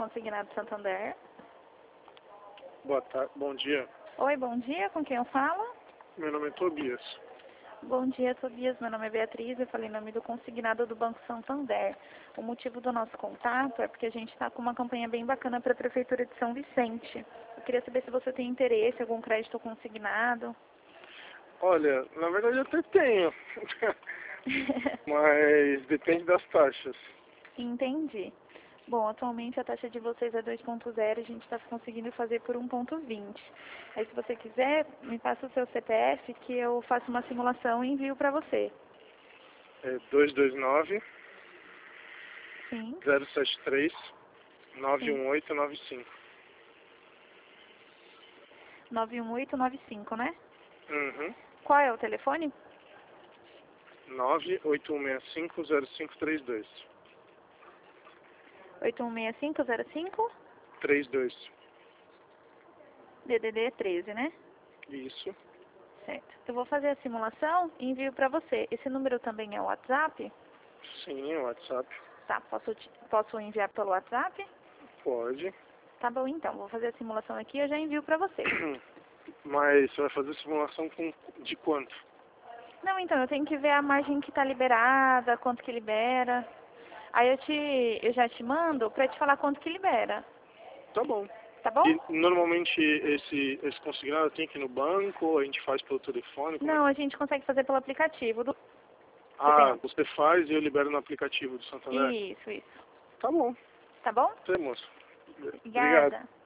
Consignado Santander. Boa tarde, bom dia. Oi, bom dia, com quem eu falo? Meu nome é Tobias. Bom dia, Tobias. Meu nome é Beatriz, eu falei em nome do Consignado do Banco Santander. O motivo do nosso contato é porque a gente está com uma campanha bem bacana para a Prefeitura de São Vicente. Eu queria saber se você tem interesse, algum crédito consignado. Olha, na verdade eu até tenho, mas depende das taxas. Entendi. Bom, atualmente a taxa de vocês é 2,0, a gente está conseguindo fazer por 1,20. Aí se você quiser, me passa o seu CPF que eu faço uma simulação e envio para você. É 229 Sim. 073 91895. 91895, né? Uhum. Qual é o telefone? 981650532. 816505 32. DDD 13, né? Isso. Certo. Eu vou fazer a simulação e envio para você. Esse número também é o WhatsApp? Sim, o WhatsApp. Tá, posso enviar pelo WhatsApp? Pode. Tá bom, então. Vou fazer a simulação aqui e eu já envio para você. Mas você vai fazer simulação de quanto? Não, então, eu tenho que ver a margem que está liberada, quanto que libera. Aí eu já te mando para te falar quanto que libera. Tá bom. Tá bom? E normalmente esse consignado tem que ir no banco ou a gente faz pelo telefone? Como é Não, a gente consegue fazer pelo aplicativo. Você faz e eu libero no aplicativo do Santander? Isso, isso. Tá bom. Tá bom? Temos. Obrigado. Obrigada.